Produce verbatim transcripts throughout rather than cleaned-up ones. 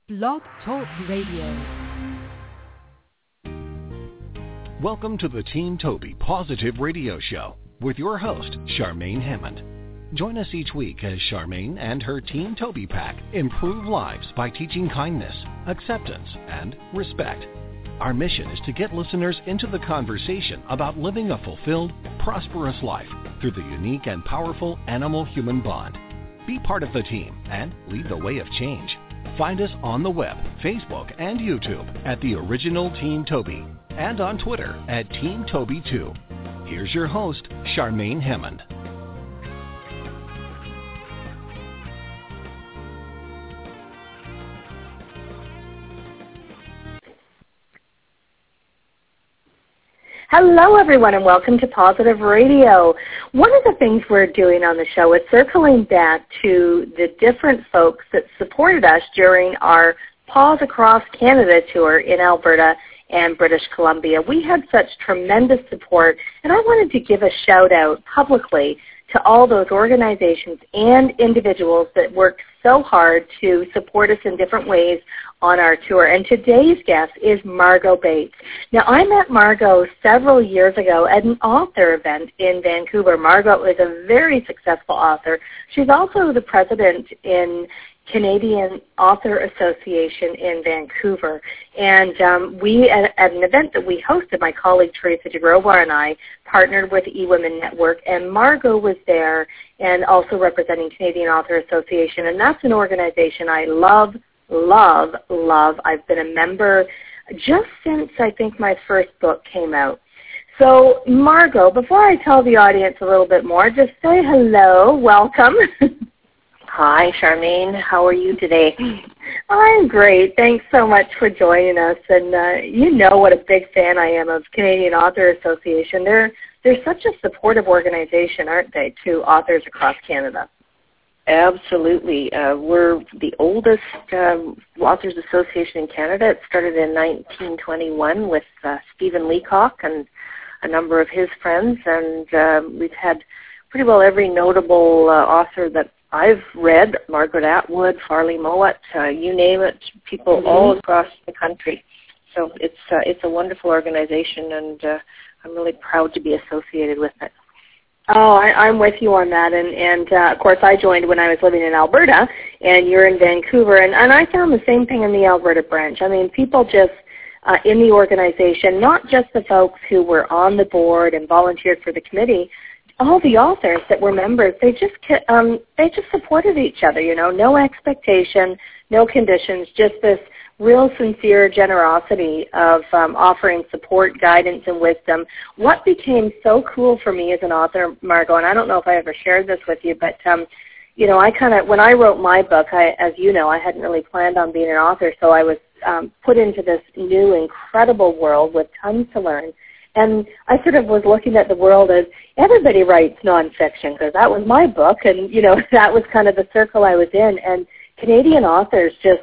Blog Talk Radio. Welcome to the Team Toby Positive Radio Show with your host, Charmaine Hammond. Join us each week as Charmaine and her Team Toby Pack improve lives by teaching kindness, acceptance, and respect. Our mission is to get listeners into the conversation about living a fulfilled, prosperous life through the unique and powerful animal-human bond. Be part of the team and lead the way of change. Find us on the web, Facebook, and YouTube at The Original Team Toby, and on Twitter at Team Toby two. Here's your host, Charmaine Hammond. Hello, everyone, and welcome to Positive Radio. One of the things we're doing on the show is circling back to the different folks that supported us during our Paws Across Canada tour in Alberta and British Columbia. We had such tremendous support, and I wanted to give a shout-out publicly to all those organizations and individuals that worked so hard to support us in different ways on our tour. And today's guest is Margot Bates. Now, I met Margot several years ago at an author event in Vancouver. Margot is a very successful author. She's also the president in Canadian Author Association in Vancouver. And um, we, at, at an event that we hosted, my colleague Teresa DeGrovar and I partnered with eWomen Network, and Margot was there and also representing Canadian Author Association. And that's an organization I love, love, love. I've been a member just since I think my first book came out. So, Margot, before I tell the audience a little bit more, just say hello, welcome. Hi, Charmaine. How are you today? I'm great. Thanks so much for joining us. And uh, you know what a big fan I am of Canadian Author Association. They're, they're such a supportive organization, aren't they, to authors across Canada? Absolutely. Uh, we're the oldest um, Authors Association in Canada. It started in nineteen twenty-one with uh, Stephen Leacock and a number of his friends. And uh, we've had pretty well every notable uh, author that I've read, Margaret Atwood, Farley Mowat, uh, you name it, people mm-hmm. all across the country. So it's uh, it's a wonderful organization, and uh, I'm really proud to be associated with it. Oh, I, I'm with you on that. And, and uh, of course, I joined when I was living in Alberta, and you're in Vancouver. And, and I found the same thing in the Alberta branch. I mean, people just uh, in the organization, not just the folks who were on the board and volunteered for the committee, all the authors that were members, they just um, they just supported each other, you know, no expectation, no conditions, just this real sincere generosity of um, offering support, guidance, and wisdom. What became so cool for me as an author, Margot, and I don't know if I ever shared this with you, but, um, you know, I kind of, when I wrote my book, I, as you know, I hadn't really planned on being an author, so I was um, put into this new, incredible world with tons to learn. And I sort of was looking at the world as everybody writes nonfiction, because that was my book, and, you know, that was kind of the circle I was in. And Canadian authors just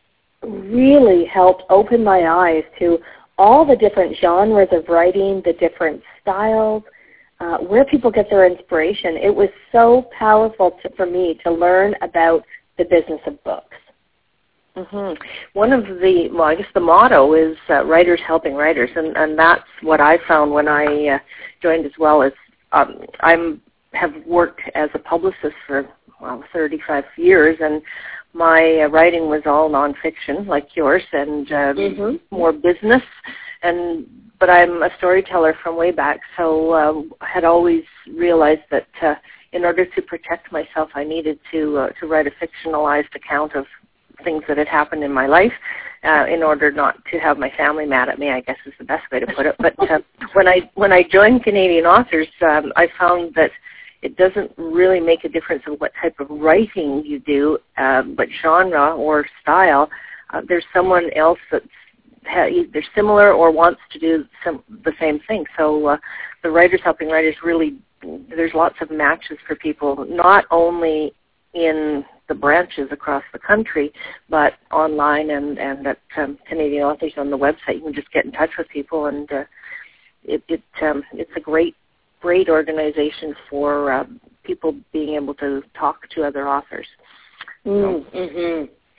really helped open my eyes to all the different genres of writing, the different styles, uh, where people get their inspiration. It was so powerful to, for me to learn about the business of books. Mm-hmm. One of the, well, I guess the motto is uh, writers helping writers, and, and that's what I found when I uh, joined as well. As um, I'm have worked as a publicist for well thirty-five years, and my uh, writing was all nonfiction, like yours, and uh, mm-hmm. more business. And but I'm a storyteller from way back, so uh, I had always realized that uh, in order to protect myself, I needed to uh, to write a fictionalized account of things that had happened in my life uh, in order not to have my family mad at me, I guess is the best way to put it. But uh, when I when I joined Canadian Authors, um, I found that it doesn't really make a difference of what type of writing you do, uh, but genre or style. Uh, there's someone else that's either similar or wants to do some, the same thing. So uh, the Writers Helping Writers really, there's lots of matches for people, not only in the branches across the country, but online and, and at um, Canadian Authors on the website. You can just get in touch with people, and uh, it, it um, it's a great, great organization for uh, people being able to talk to other authors. Mm-hmm.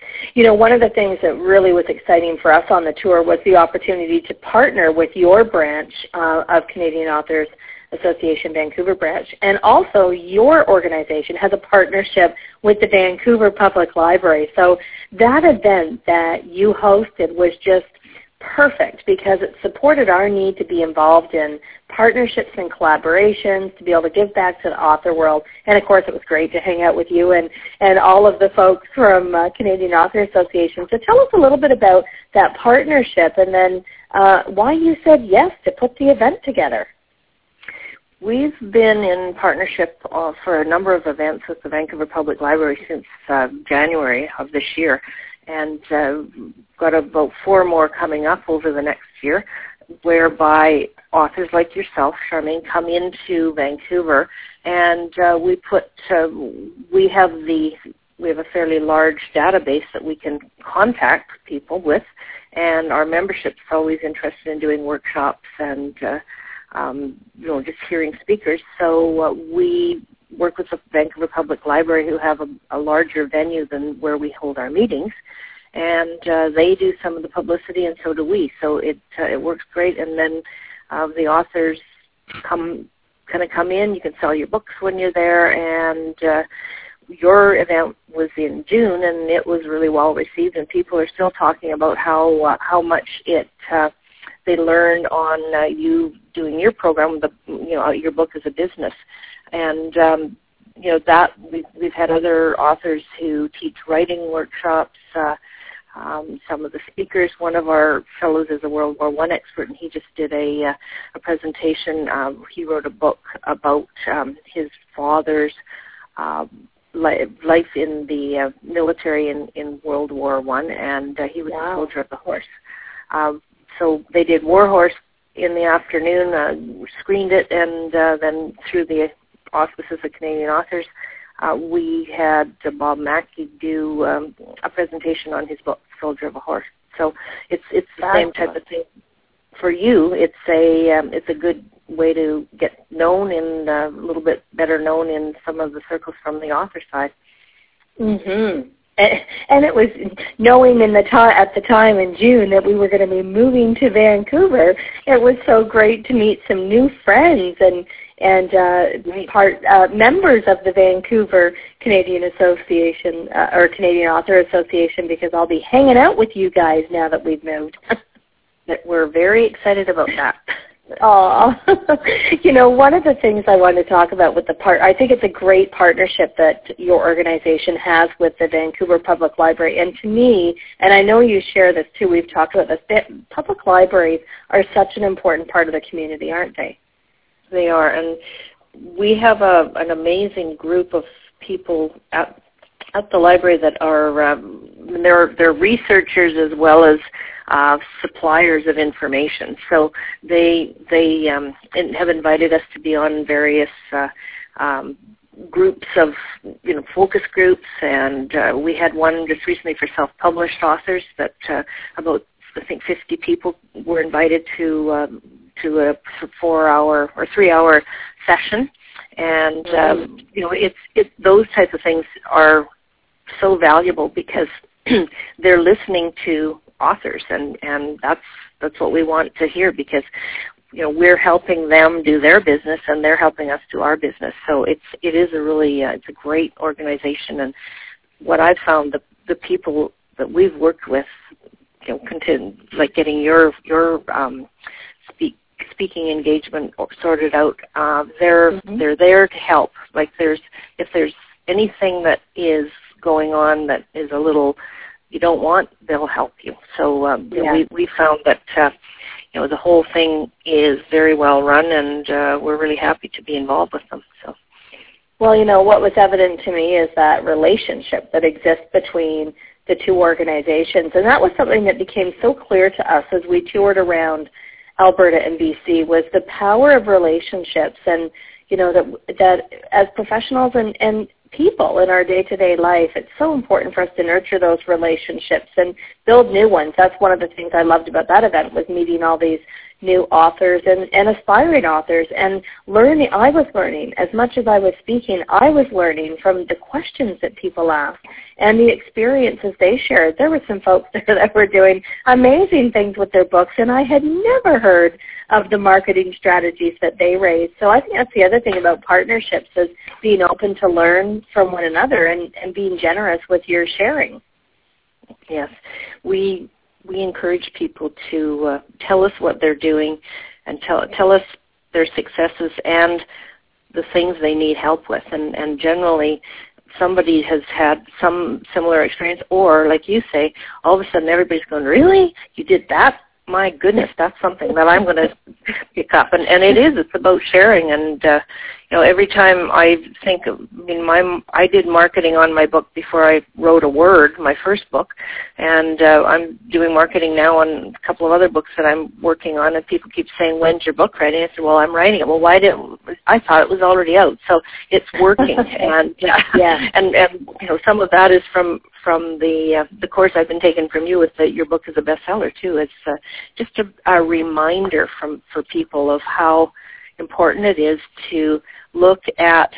You know, one of the things that really was exciting for us on the tour was the opportunity to partner with your branch uh, of Canadian Authors Association Vancouver branch, and also your organization has a partnership with the Vancouver Public Library. So that event that you hosted was just perfect because it supported our need to be involved in partnerships and collaborations, to be able to give back to the author world. And, of course, it was great to hang out with you and, and all of the folks from uh, Canadian Author Association. So tell us a little bit about that partnership and then uh, why you said yes to put the event together. We've been in partnership uh, for a number of events with the Vancouver Public Library since uh, January of this year, and uh, got about four more coming up over the next year, whereby authors like yourself, Charmaine, come into Vancouver, and uh, we put uh, we have the we have a fairly large database that we can contact people with, and our membership's always interested in doing workshops and uh, um, you know just hearing speakers. So uh, we work with the Vancouver Public Library, who have a, a larger venue than where we hold our meetings, and uh, they do some of the publicity, and so do we. So it uh, it works great. And then uh, the authors come kind of come in. You can sell your books when you're there, and uh, your event was in June, and it was really well received. And people are still talking about how uh, how much it uh, they learned on uh, you doing your program, the you know your book as a business. And, um, you know, that we've, we've had other authors who teach writing workshops, uh, um, some of the speakers. One of our fellows is a World War One expert, and he just did a, uh, a presentation. Um, he wrote a book about um, his father's uh, li- life in the uh, military in, in World War One, and uh, he was wow. a soldier of the horse. Um, so they did War Horse in the afternoon, uh, screened it, and uh, then through the auspices of Canadian Authors, uh, we had uh, Bob Mackey do um, a presentation on his book, Soldier of a Horse. So it's it's the That's same type fun. of thing. For you, it's a um, it's a good way to get known and uh, a little bit better known in some of the circles from the author side. Mm-hmm. And it was knowing in the time at the time in June that we were going to be moving to Vancouver. It was so great to meet some new friends and and uh, part uh, members of the Vancouver Canadian Association uh, or Canadian Author Association, because I'll be hanging out with you guys now that we've moved. We're very excited about that. Oh, you know, one of the things I wanted to talk about with the part, I think it's a great partnership that your organization has with the Vancouver Public Library. And to me, and I know you share this too, we've talked about this, public libraries are such an important part of the community, aren't they? They are, and we have a, an amazing group of people at at the library that are um, they're they're researchers as well as uh, suppliers of information. So they they um, have invited us to be on various uh, um, groups of you know focus groups, and uh, we had one just recently for self-published authors that uh, about I think fifty people were invited to um, to a four-hour or three-hour session, and um, you know it's it those types of things are so valuable because they're listening to authors, and, and that's that's what we want to hear, because you know we're helping them do their business and they're helping us do our business. So it's it is a really uh, it's a great organization, and what I've found the the people that we've worked with, you know, continue, like getting your your um, speak. speaking engagement sorted out. Uh, they're mm-hmm. they're there to help. Like there's if there's anything that is going on that is a little you don't want, they'll help you. So um, yeah. we we found that uh, you know the whole thing is very well run, and uh, we're really happy to be involved with them. So. Well, you know what was evident to me is that relationship that exists between the two organizations, and that was something that became so clear to us as we toured around Alberta and B C, was the power of relationships, and you know that that as professionals and, and people in our day-to-day life, it's so important for us to nurture those relationships and build new ones. That's one of the things I loved about that event, was meeting all these new authors and, and aspiring authors. And learning, I was learning. As much as I was speaking, I was learning from the questions that people asked and the experiences they shared. There were some folks there that were doing amazing things with their books, and I had never heard of the marketing strategies that they raised. So I think that's the other thing about partnerships, is being open to learn from one another and, and being generous with your sharing. Yes. We we encourage people to uh, tell us what they're doing and tell tell us their successes and the things they need help with. And, and generally, somebody has had some similar experience, or like you say, all of a sudden everybody's going, really? You did that? My goodness, that's something that I'm going to pick up. And, and it is, it's about sharing. And, uh, you know, every time I think, of, I mean, my, I did marketing on my book before I wrote a word, my first book. And uh, I'm doing marketing now on a couple of other books that I'm working on. And people keep saying, when's your book ready? I said, well, I'm writing it. Well, why didn't, I thought it was already out. So it's working. and, yeah, yeah. and, and, you know, some of that is from, from the uh, the course I've been taking from you with the, your book is a bestseller too. It's uh, just a, a reminder from for people of how important it is to look at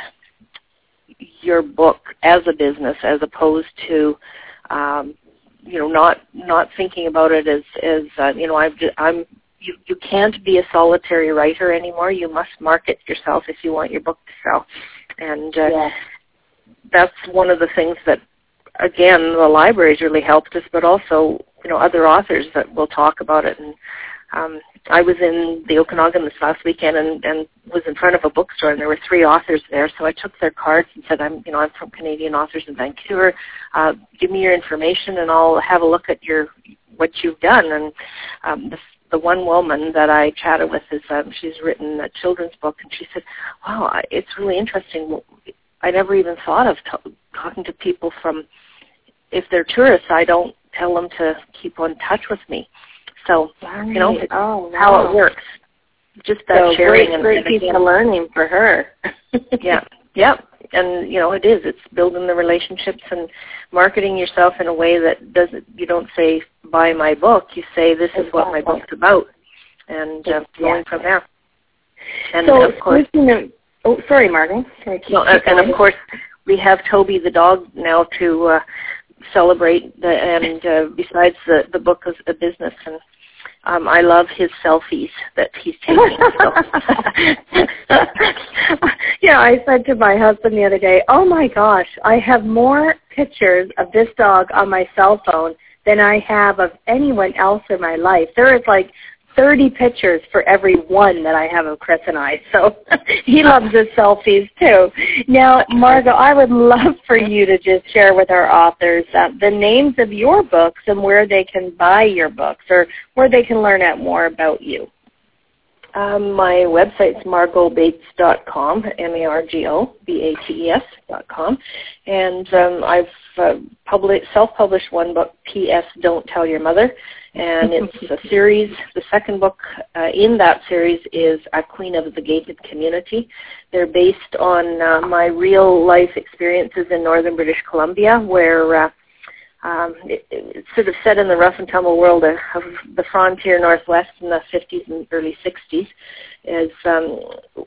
your book as a business, as opposed to um, you know not not thinking about it as as uh, you know I've, I'm you you can't be a solitary writer anymore. You must market yourself if you want your book to sell, and uh, yeah. that's one of the things that, again, the library's really helped us, but also, you know, other authors that will talk about it. And um, I was in the Okanagan this last weekend and, and was in front of a bookstore, and there were three authors there. So I took their cards and said, "I'm, you know, I'm from Canadian Authors in Vancouver. Uh, give me your information, and I'll have a look at your what you've done." And um, the, the one woman that I chatted with is um, she's written a children's book, and she said, "Wow, it's really interesting. I never even thought of t- talking to people from." If they're tourists, I don't tell them to keep on touch with me. So, right. you know, it's oh, wow. how it works. Just that so sharing. Great, and, great piece of learning for her. yeah, yeah. And, you know, it is. It's building the relationships and marketing yourself in a way that doesn't, you don't say, buy my book. You say, this is what my book's about. And uh, going yeah. from there. And, so, of course, of, oh, sorry, Margot. Sorry, no, and, and, of course, we have Toby the dog now to uh, celebrate, the, and uh, besides the, the book is a business, and um, I love his selfies that he's taking. So. yeah, I said to my husband the other day, oh my gosh, I have more pictures of this dog on my cell phone than I have of anyone else in my life. There is like thirty pictures for every one that I have of Chris and I. So he loves his selfies too. Now, Margot, I would love for you to just share with our authors uh, the names of your books and where they can buy your books or where they can learn out more about you. Um, my website's margot bates dot com, M A R G O B A T E S dot com. And um, I've uh, public, self-published one book, P S Don't Tell Your Mother. And it's a series. The second book uh, in that series is A Queen of the Gated Community. They're based on uh, my real-life experiences in northern British Columbia, where uh, um, it, it's sort of set in the rough and tumble world of, of the frontier Northwest in the fifties and early sixties. Is um,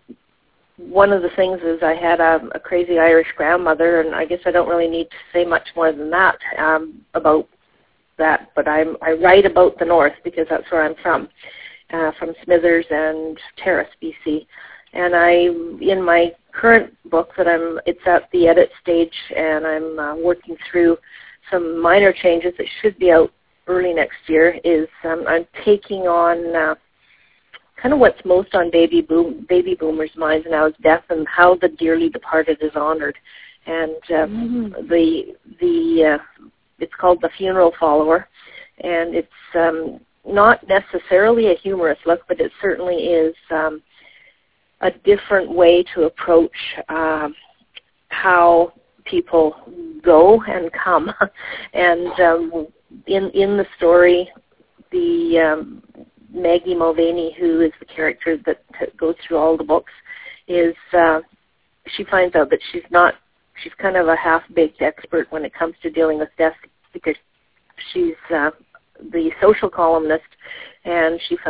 one of the things is I had a, a crazy Irish grandmother, and I guess I don't really need to say much more than that um, about that, but I'm, I write about the North because that's where I'm from, uh, from Smithers and Terrace, B C. And I, in my current book that I'm, it's at the edit stage, and I'm uh, working through some minor changes that should be out early next year, is um, I'm taking on uh, kind of what's most on baby boom, baby boomers' minds now is death and how the dearly departed is honored. And uh, mm-hmm. the, the, uh, it's called The Funeral Follower, and it's um, not necessarily a humorous look, but it certainly is um, a different way to approach um, how people go and come. And um, in in the story, the um, Maggie Mulvaney, who is the character that t- goes through all the books, is uh, she finds out that she's not, she's kind of a half-baked expert when it comes to dealing with death, because she's uh, the social columnist, and she found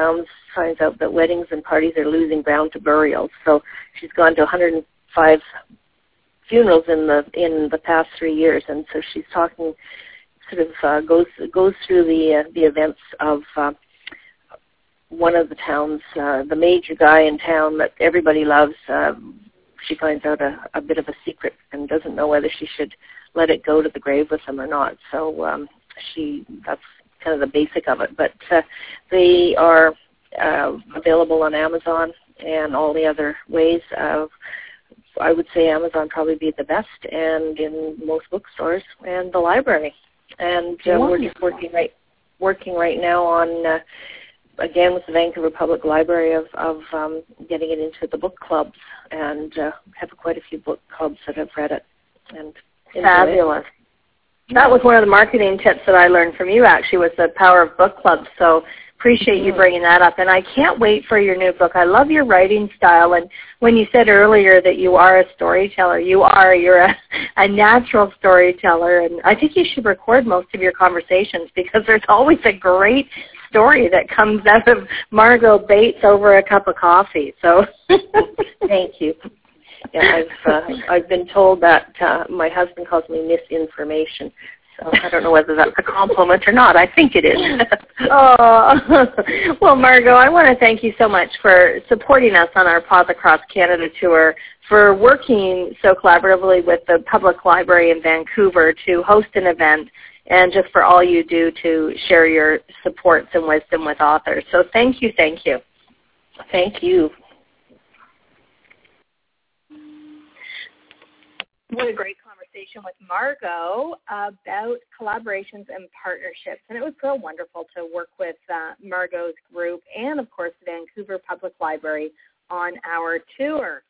finds out that weddings and parties are losing ground to burials. So she's gone to one hundred five funerals in the in the past three years, and so she's talking, sort of uh, goes goes through the uh, the events of uh, one of the towns, uh, the major guy in town that everybody loves. Uh, she finds out a, a bit of a secret and doesn't know whether she should let it go to the grave with him or not. So um, she that's kind of the basic of it. But uh, they are uh, available on Amazon and all the other ways. Uh, I would say Amazon probably be the best, and in most bookstores and the library. And uh, we're just working right working right now on. Uh, again with the Vancouver Public Library of, of um, getting it into the book clubs, and uh, have quite a few book clubs that have read it. And fabulous. It. That was one of the marketing tips that I learned from you, actually, was the power of book clubs. So appreciate mm-hmm. you bringing that up. And I can't wait for your new book. I love your writing style. And when you said earlier that you are a storyteller, you are. You're a, a natural storyteller. And I think you should record most of your conversations, because there's always a great story that comes out of Margot Bates over a cup of coffee. So thank you. Yeah, I've uh, I've been told that uh, my husband calls me misinformation. So I don't know whether that's a compliment or not. I think it is. Oh, well, Margot, I want to thank you so much for supporting us on our Paws Across Canada tour, for working so collaboratively with the Public Library in Vancouver to host an event, and just for all you do to share your supports and wisdom with authors. So thank you, thank you. Thank you. What a great conversation with Margot about collaborations and partnerships. And it was so wonderful to work with uh, Margot's group and, of course, the Vancouver Public Library on our tour.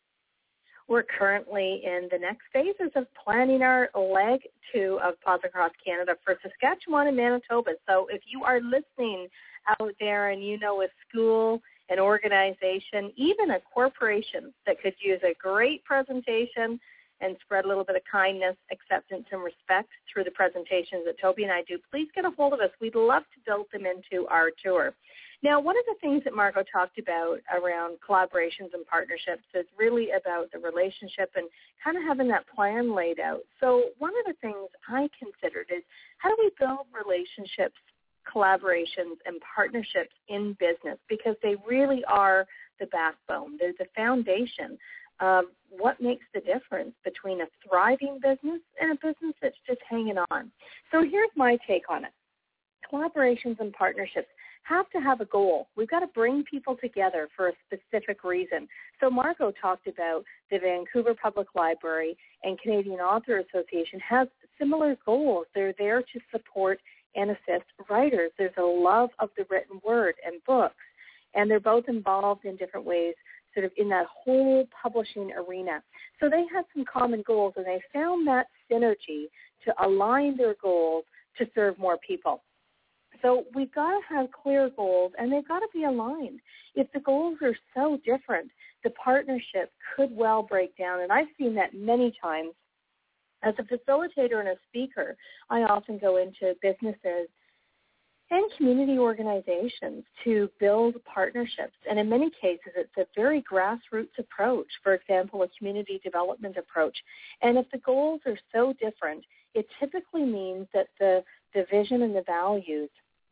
We're currently in the next phases of planning our leg two of Paws Across Canada for Saskatchewan and Manitoba. So if you are listening out there and you know a school, an organization, even a corporation that could use a great presentation and spread a little bit of kindness, acceptance, and respect through the presentations that Toby and I do, please get a hold of us. We'd love to build them into our tour. Now, one of the things that Margot talked about around collaborations and partnerships is really about the relationship and kind of having that plan laid out. So one of the things I considered is, how do we build relationships, collaborations, and partnerships in business? Because they really are the backbone. They're the foundation of what makes the difference between a thriving business and a business that's just hanging on. So here's my take on it. Collaborations and partnerships have to have a goal. We've got to bring people together for a specific reason. So Margot talked about the Vancouver Public Library and Canadian Author Association has similar goals. They're there to support and assist writers. There's a love of the written word and books, and they're both involved in different ways sort of in that whole publishing arena. So they had some common goals, and they found that synergy to align their goals to serve more people. So we've got to have clear goals, and they've got to be aligned. If the goals are so different, the partnership could well break down, and I've seen that many times. As a facilitator and a speaker, I often go into businesses and community organizations to build partnerships. And in many cases, it's a very grassroots approach, for example, a community development approach. And if the goals are so different, it typically means that the, the vision and the values,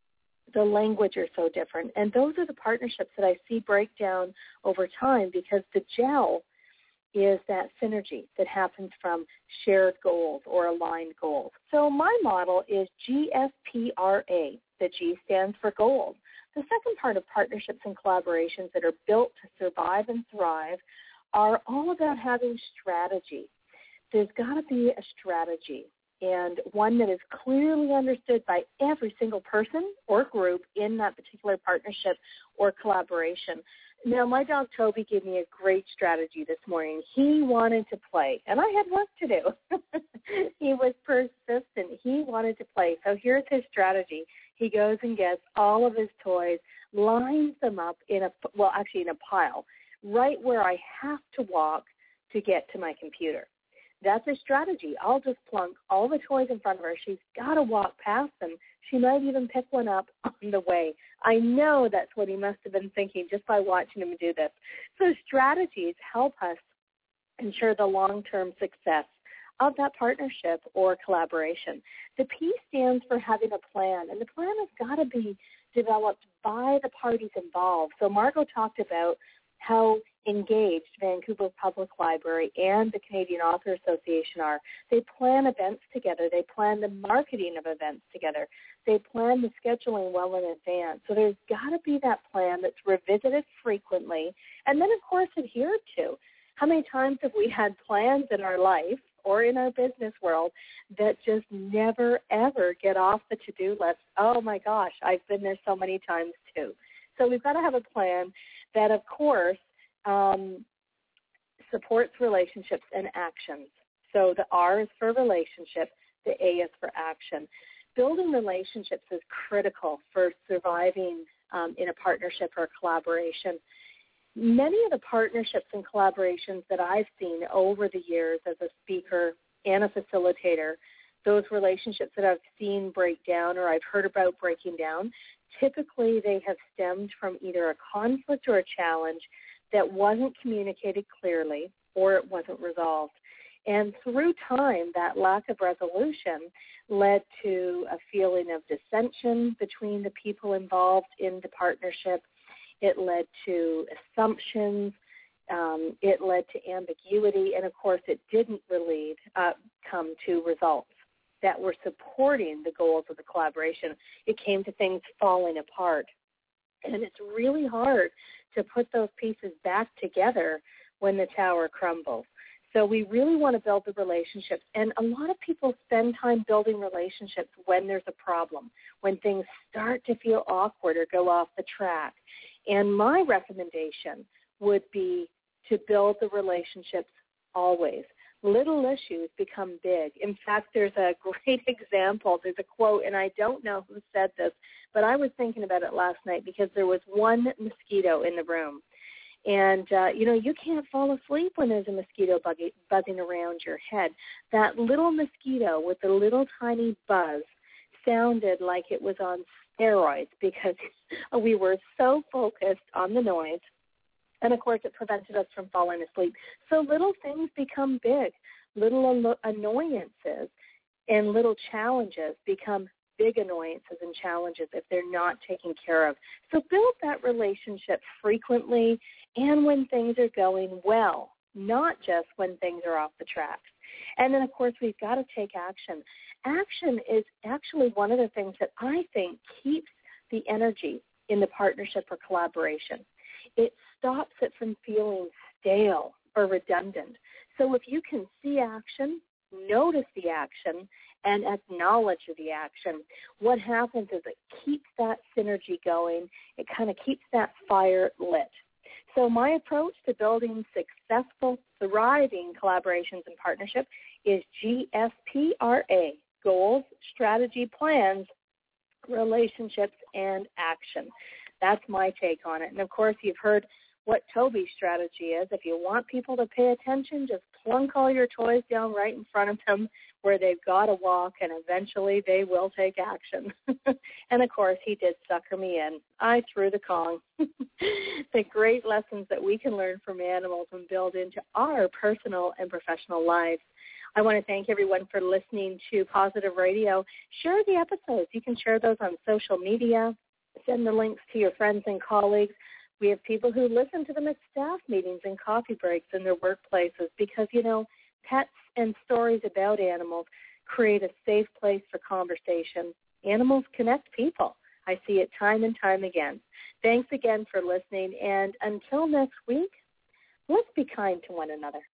the language are so different. And those are the partnerships that I see break down over time, because the gel is that synergy that happens from shared goals or aligned goals. So my model is G S P R A. The G stands for gold. The second part of partnerships and collaborations that are built to survive and thrive are all about having strategy. There's got to be a strategy, and one that is clearly understood by every single person or group in that particular partnership or collaboration. Now, my dog Toby gave me a great strategy this morning. He wanted to play, and I had work to do. He was persistent. He wanted to play. So here's his strategy. He goes and gets all of his toys, lines them up in a, well, actually in a pile, right where I have to walk to get to my computer. That's a strategy. I'll just plunk all the toys in front of her. She's got to walk past them She might even pick one up on the way. I know that's what he must have been thinking just by watching him do this. So strategies help us ensure the long-term success of that partnership or collaboration. The P stands for having a plan, and the plan has got to be developed by the parties involved. So Margot talked about how engaged Vancouver Public Library and the Canadian Author Association are. They plan events together. They plan the marketing of events together. They plan the scheduling well in advance. So there's got to be that plan that's revisited frequently and then, of course, adhered to. How many times have we had plans in our life or in our business world that just never, ever get off the to-do list? Oh, my gosh, I've been there so many times, too. So we've got to have a plan that, of course, um, supports relationships and actions. So the R is for relationship, the A is for action. Building relationships is critical for surviving um, in a partnership or a collaboration. Many of the partnerships and collaborations that I've seen over the years as a speaker and a facilitator, those relationships that I've seen break down or I've heard about breaking down, typically they have stemmed from either a conflict or a challenge that wasn't communicated clearly or it wasn't resolved. And through time, that lack of resolution led to a feeling of dissension between the people involved in the partnership. It led to assumptions. Um, it led to ambiguity. And, of course, it didn't really uh, come to results that were supporting the goals of the collaboration. It came to things falling apart. And it's really hard to put those pieces back together when the tower crumbles. So we really want to build the relationships. And a lot of people spend time building relationships when there's a problem, when things start to feel awkward or go off the track. And my recommendation would be to build the relationships always. Little issues become big. In fact, there's a great example. There's a quote, and I don't know who said this, but I was thinking about it last night because there was one mosquito in the room. And, uh, you know, you can't fall asleep when there's a mosquito buggy, buzzing around your head. That little mosquito with the little tiny buzz sounded like it was on steroids because we were so focused on the noise. And, of course, it prevented us from falling asleep. So little things become big. Little annoyances and little challenges become big annoyances and challenges if they're not taken care of. So build that relationship frequently and when things are going well, not just when things are off the tracks. And then, of course, we've got to take action. Action is actually one of the things that I think keeps the energy in the partnership or collaboration. It stops it from feeling stale or redundant. So if you can see action, notice the action, and acknowledge the action, what happens is it keeps that synergy going. It kind of keeps that fire lit. So my approach to building successful, thriving collaborations and partnership is G S P R A, goals, strategy, plans, relationships, and action. That's my take on it. And, of course, you've heard what Toby's strategy is. If you want people to pay attention, just plunk all your toys down right in front of them where they've got to walk, and eventually they will take action. And, of course, he did sucker me in. I threw the Kong. The great lessons that we can learn from animals and build into our personal and professional lives. I want to thank everyone for listening to Positive Radio. Share the episodes. You can share those on social media. Send the links to your friends and colleagues. We have people who listen to them at staff meetings and coffee breaks in their workplaces because, you know, pets and stories about animals create a safe place for conversation. Animals connect people. I see it time and time again. Thanks again for listening, and until next week, let's be kind to one another.